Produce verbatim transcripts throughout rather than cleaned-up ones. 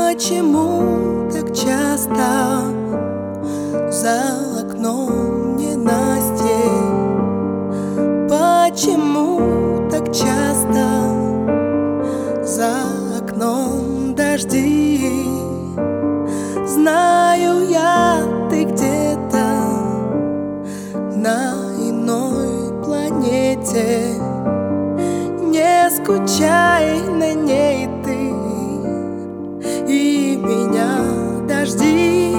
Почему так часто за окном ненастье? Почему так часто за окном дожди? Знаю я, ты где-то на иной планете. Не скучай на ней ты и меня дождись.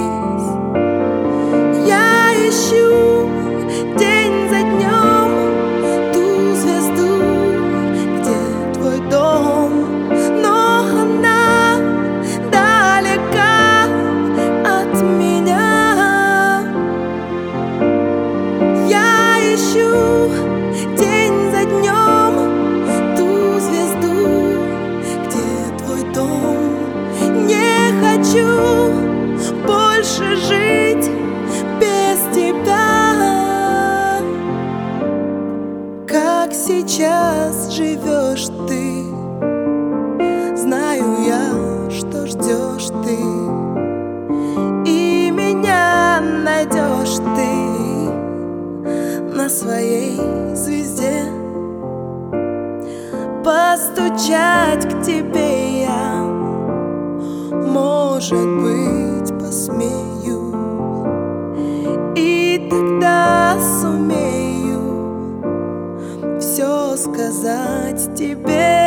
Я ищу день за днем ту звезду, где твой дом, но она далека от меня. Я ищу день за днем ту звезду, где твой дом. Не хочу больше жить без тебя. Как сейчас живешь ты? Знаю я, что ждешь ты, и меня найдешь ты на своей звезде. Постучать к тебе я, может быть, посмею, и тогда сумею все сказать тебе.